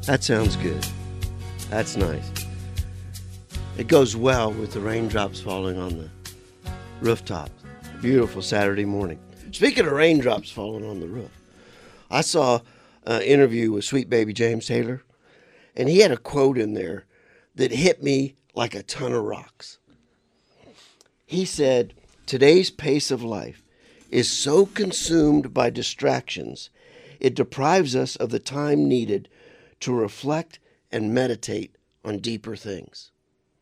That sounds good. That's nice. It goes well with the raindrops falling on the rooftops. Beautiful Saturday morning. Speaking of raindrops falling on the roof, I saw an interview with Sweet Baby James Taylor, and he had a quote in there that hit me like a ton of rocks. He said, "Today's pace of life is so consumed by distractions, it deprives us of the time needed to reflect and meditate on deeper things."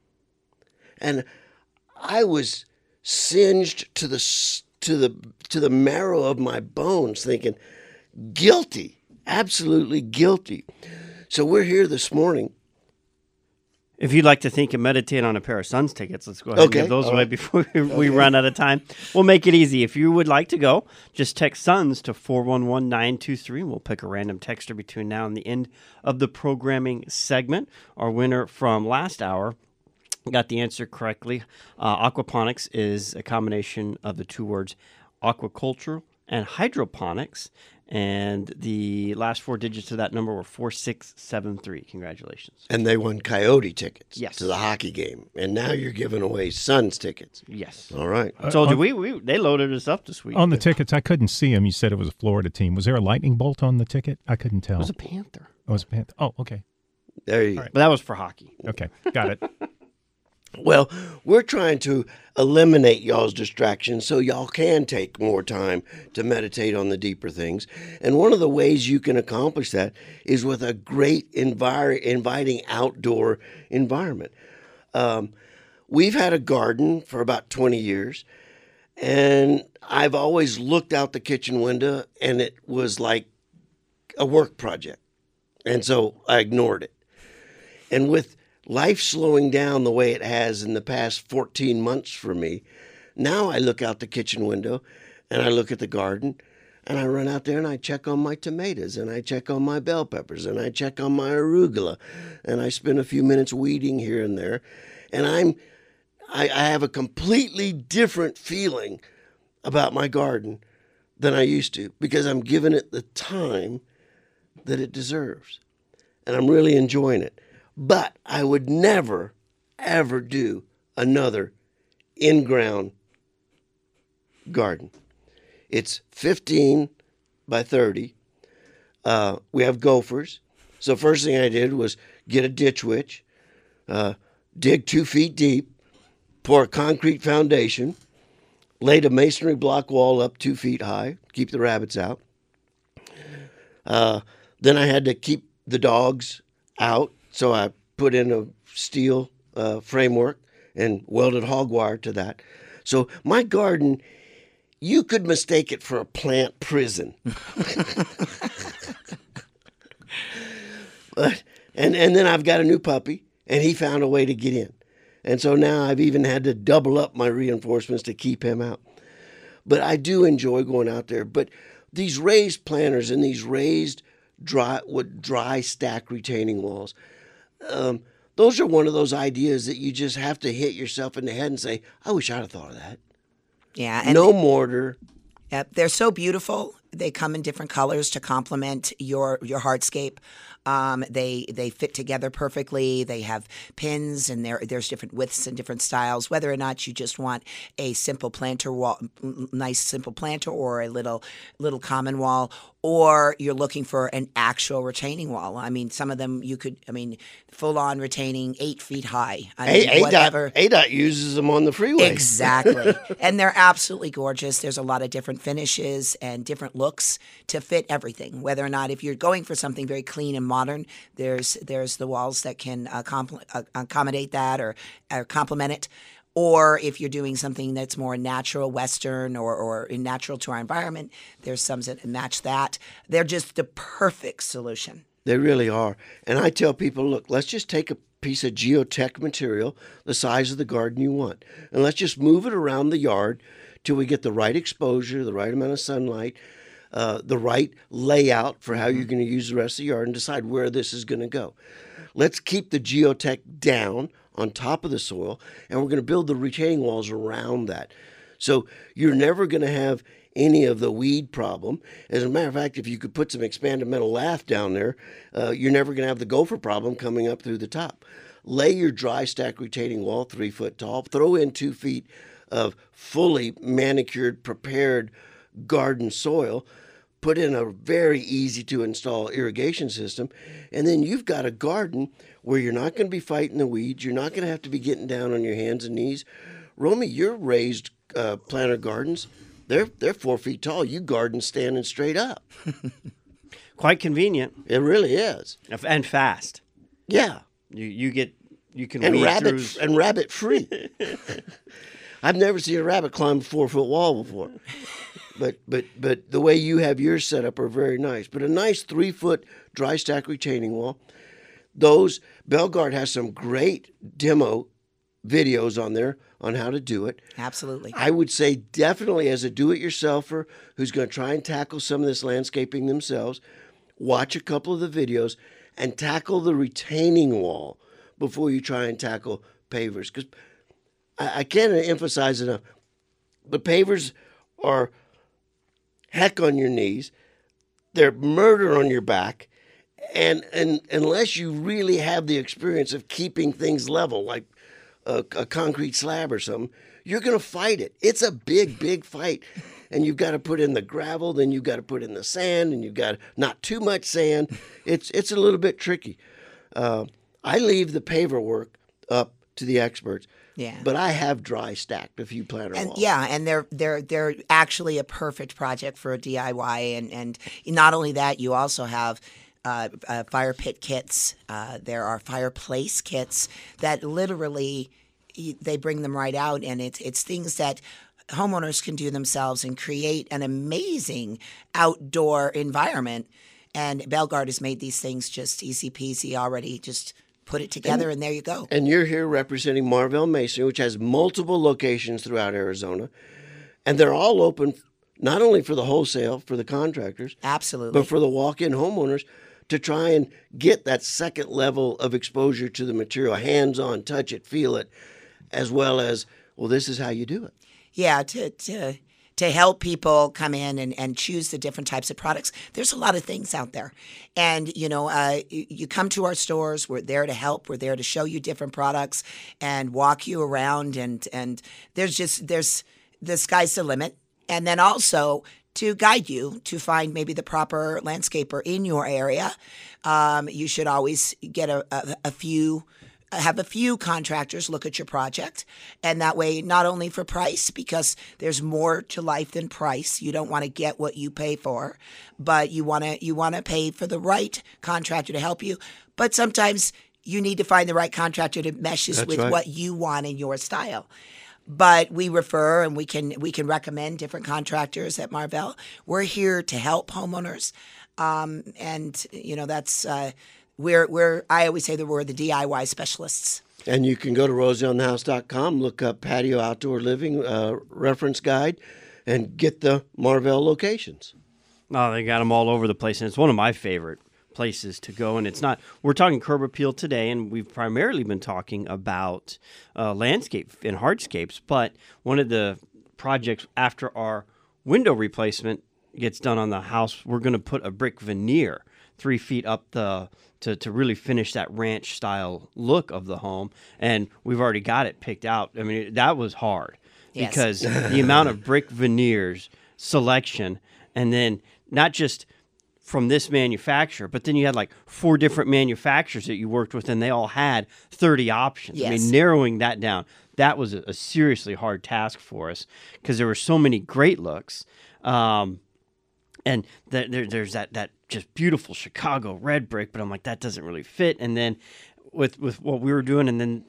And I was singed to the marrow of my bones, thinking, guilty, absolutely guilty. So we're here this morning. If you'd like to think and meditate on a pair of Suns tickets, let's go ahead and give those away before we run out of time. We'll make it easy. If you would like to go, just text Suns to 411-923, and we'll pick a random texter between now and the end of the programming segment. Our winner from last hour got the answer correctly. Aquaponics is a combination of the two words aquaculture and hydroponics, and the last four digits of that number were 4673. Congratulations. And they won Coyote tickets Yes. to the hockey game. And now you're giving away Suns tickets. Yes. All right. I told you, they loaded us up this week. On the tickets, I couldn't see them. You said it was a Florida team. Was there a lightning bolt on the ticket? I couldn't tell. It was a Panther. Oh, it was a Panther. Oh, okay. There you go. But that was for hockey. Okay, got it. Well, we're trying to eliminate y'all's distractions so y'all can take more time to meditate on the deeper things. And one of the ways you can accomplish that is with a great inviting outdoor environment. We've had a garden for about 20 years, and I've always looked out the kitchen window, and it was like a work project. And so I ignored it. And with life slowing down the way it has in the past 14 months for me, now I look out the kitchen window and I look at the garden and I run out there and I check on my tomatoes and I check on my bell peppers and I check on my arugula and I spend a few minutes weeding here and there. And I have a completely different feeling about my garden than I used to because I'm giving it the time that it deserves. And I'm really enjoying it. But I would never, ever do another in-ground garden. It's 15 by 30. We have gophers. So first thing I did was get a ditch witch, dig 2 feet deep, pour a concrete foundation, laid a masonry block wall up 2 feet high, keep the rabbits out. Then I had to keep the dogs out. So I put in a steel framework and welded hog wire to that. So my garden, you could mistake it for a plant prison. And then I've got a new puppy, and he found a way to get in. And so now I've even had to double up my reinforcements to keep him out. But I do enjoy going out there. But these raised planters and these raised dry stack retaining walls, those are one of those ideas that you just have to hit yourself in the head and say, I wish I'd have thought of that. Yeah. And no mortar. Yep, they're so beautiful. They come in different colors to complement your hardscape. They fit together perfectly. They have pins, and there's different widths and different styles. Whether or not you just want a simple planter wall, nice simple planter, or a little common wall, or you're looking for an actual retaining wall. I mean, some of them full on retaining 8 feet high. ADOT uses them on the freeway. Exactly, and they're absolutely gorgeous. There's a lot of different finishes and different looks to fit everything. Whether or not if you're going for something very clean and modern, there's the walls that can accommodate that or complement it. Or if you're doing something that's more natural, Western, or natural to our environment, there's some that match that. They're just the perfect solution. They really are. And I tell people, look, let's just take a piece of geotech material, the size of the garden you want, and let's just move it around the yard till we get the right exposure, the right amount of sunlight, the right layout for how you're going to use the rest of the yard, and decide where this is going to go. Let's keep the geotech down on top of the soil, and we're going to build the retaining walls around that. So you're never going to have any of the weed problem. As a matter of fact, if you could put some expanded metal lath down there, you're never going to have the gopher problem coming up through the top. Lay your dry stack retaining wall 3 foot tall. Throw in 2 feet of fully manicured, prepared garden soil. Put in a very easy to install irrigation system. And then you've got a garden where you're not going to be fighting the weeds. You're not going to have to be getting down on your hands and knees. Romy, your raised planter gardens, they're 4 feet tall. You garden standing straight up. Quite convenient. It really is. And fast. Yeah. You can and weed rabbit through. and rabbit free. I've never seen a rabbit climb a 4 foot wall before. But the way you have yours set up are very nice. But a nice 3 foot dry stack retaining wall. Those Belgard has some great demo videos on there on how to do it. Absolutely. I would say definitely as a do-it-yourselfer who's going to try and tackle some of this landscaping themselves, watch a couple of the videos and tackle the retaining wall before you try and tackle pavers. Because I can't emphasize enough, the pavers are heck on your knees. They're murder on your back. And unless you really have the experience of keeping things level, like a concrete slab or something, you're going to fight it. It's a big, big fight. And you've got to put in the gravel, then you've got to put in the sand, and you've got not too much sand. It's a little bit tricky. I leave the paver work up to the experts. Yeah. But I have dry stacked a few planter walls. Yeah, and they're actually a perfect project for a DIY. And not only that, you also have fire pit kits. There are fireplace kits that literally they bring them right out, and it's things that homeowners can do themselves and create an amazing outdoor environment. And Belgard has made these things just easy peasy already. Just put it together, and there you go. And you're here representing Marvell Masonry, which has multiple locations throughout Arizona. And they're all open not only for the wholesale, for the contractors. Absolutely. But for the walk-in homeowners to try and get that second level of exposure to the material, hands-on, touch it, feel it, as well as, well, this is how you do it. Yeah, to help people come in and choose the different types of products. There's a lot of things out there. And, you come to our stores. We're there to help. We're there to show you different products and walk you around. And there's the sky's the limit. And then also to guide you to find maybe the proper landscaper in your area. You should always get have a few contractors look at your project, and that way, not only for price, because there's more to life than price. You don't want to get what you pay for, but you want to pay for the right contractor to help you. But sometimes you need to find the right contractor that meshes with what you want in your style. But we refer and we can recommend different contractors at Marvell. We're here to help homeowners, and that's. I always say that we're the DIY specialists. And you can go to roseonthehouse.com, look up patio outdoor living reference guide, and get the Marvell locations. Oh, they got them all over the place, and it's one of my favorite places to go. And it's not. We're talking curb appeal today, and we've primarily been talking about landscape and hardscapes. But one of the projects after our window replacement gets done on the house, we're going to put a brick veneer 3 feet up to really finish that ranch style look of the home, and we've already got it picked out. I mean, that was hard because the amount of brick veneers selection, and then not just from this manufacturer, but then you had like 4 different manufacturers that you worked with, and they all had 30 options. Yes. I mean, narrowing that down, that was a seriously hard task for us because there were so many great looks. And there's that just beautiful Chicago red brick, but I'm like, that doesn't really fit. And then with what we were doing, and then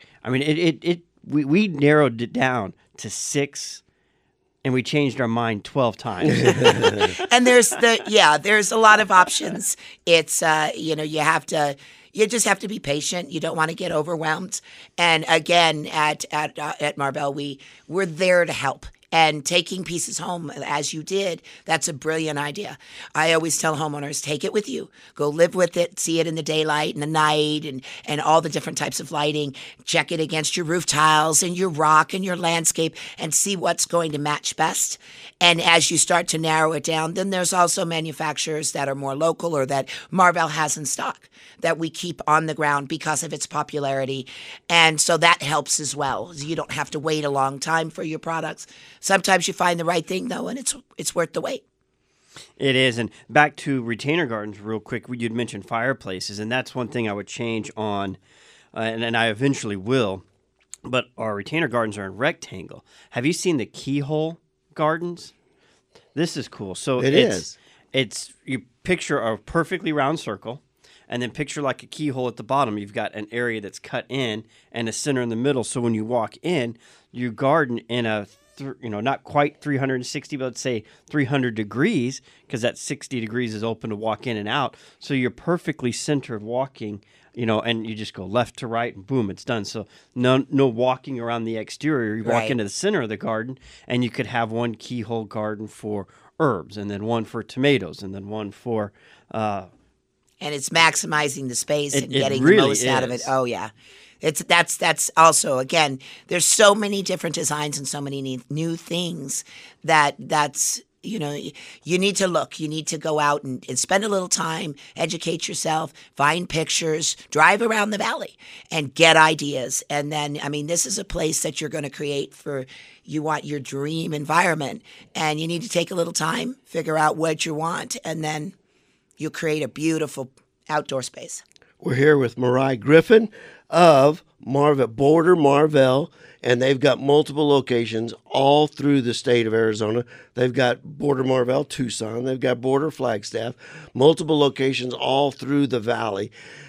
we narrowed it down to 6, and we changed our mind 12 times. And there's a lot of options. It's you just have to be patient. You don't want to get overwhelmed. And again, at Marvell, we're there to help. And taking pieces home as you did, that's a brilliant idea. I always tell homeowners, take it with you. Go live with it, see it in the daylight and the night and all the different types of lighting. Check it against your roof tiles and your rock and your landscape and see what's going to match best. And as you start to narrow it down, then there's also manufacturers that are more local or that Marvell has in stock that we keep on the ground because of its popularity. And so that helps as well. You don't have to wait a long time for your products. Sometimes you find the right thing, though, and it's worth the wait. It is. And back to retainer gardens real quick, you'd mentioned fireplaces, and that's one thing I would change on, and I eventually will, but our retainer gardens are in rectangle. Have you seen the keyhole gardens? This is cool. So it's you picture a perfectly round circle, and then picture like a keyhole at the bottom. You've got an area that's cut in and a center in the middle. So when you walk in, you garden in a not quite 360, but let's say 300 degrees, because that 60 degrees is open to walk in and out. So you're perfectly centered walking, and you just go left to right, and boom, it's done. So no walking around the exterior. You walk into the center of the garden, and you could have one keyhole garden for herbs, and then one for tomatoes, and then one for... and it's maximizing the space and getting really the most out of it. Oh, yeah. That's also, again, there's so many different designs and so many new things that's you need to look. You need to go out and spend a little time, educate yourself, find pictures, drive around the valley and get ideas. And then, this is a place that you're going to create you want your dream environment. And you need to take a little time, figure out what you want, and then you'll create a beautiful outdoor space. We're here with Marai Griffin of Border Marvell, and they've got multiple locations all through the state of Arizona. They've got Border Marvell, Tucson. They've got Border Flagstaff, multiple locations all through the valley.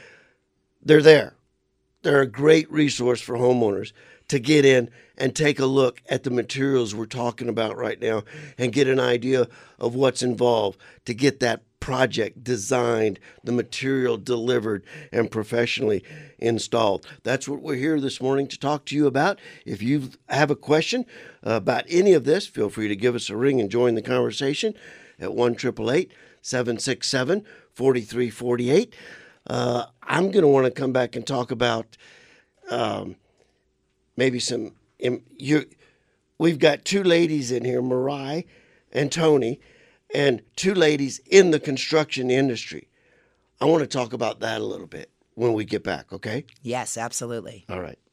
They're there. They're a great resource for homeowners to get in and take a look at the materials we're talking about right now and get an idea of what's involved to get that project designed, the material delivered, and professionally installed. That's what we're here this morning to talk to you about. If you have a question about any of this, feel free to give us a ring and join the conversation at 1-888-767-4348. I'm going to want to come back and talk about maybe some... We've got two ladies in here, Marai and Tony, and two ladies in the construction industry. I want to talk about that a little bit when we get back, okay? Yes, absolutely. All right.